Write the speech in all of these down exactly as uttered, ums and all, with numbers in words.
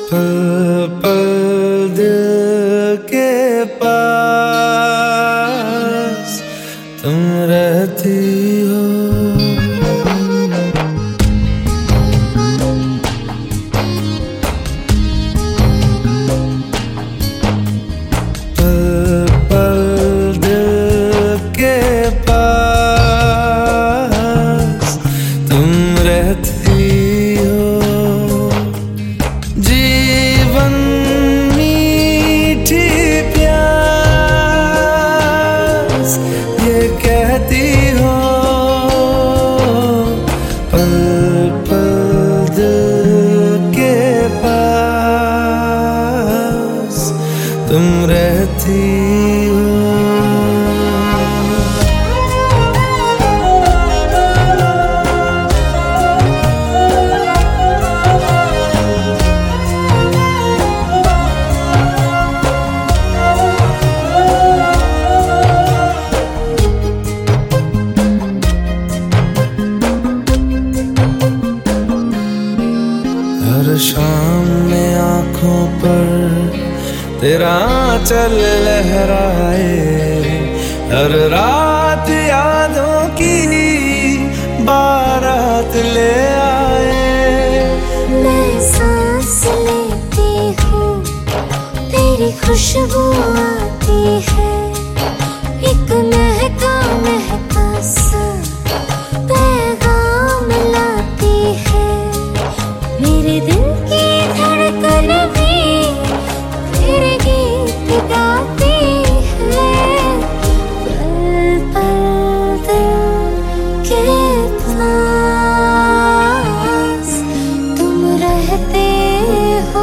पल पल दिल के पास तुम रहती हो। पल पल दिल के पास तुम रहती हो। जीवन मीठी प्यास ये कहती हो। पल पल दिल के पास तुम रहती हो। हर शाम में आंखों पर तेरा आंचल लहराए, हर रात यादों की बारात ले आए। मैं सांस लेती हूँ, तेरी खुशबू आती है, एक महका महका सा पैगाम लाती है। मेरे दिल की धड़कन भी तेरे गीत गाती है। पल पल दिल के पास तुम रहते हो।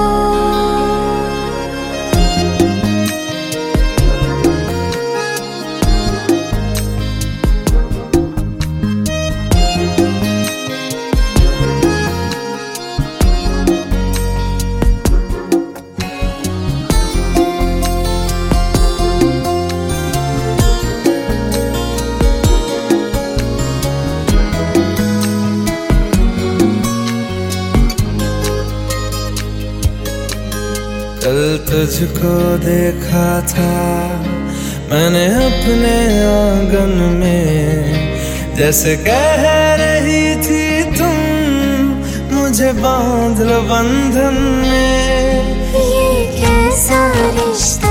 कल तुझको देखा था मैंने अपने आंगन में, जैसे कह रही थी तुम मुझे बांध लो बंधन में। ये कैसा रिश्ता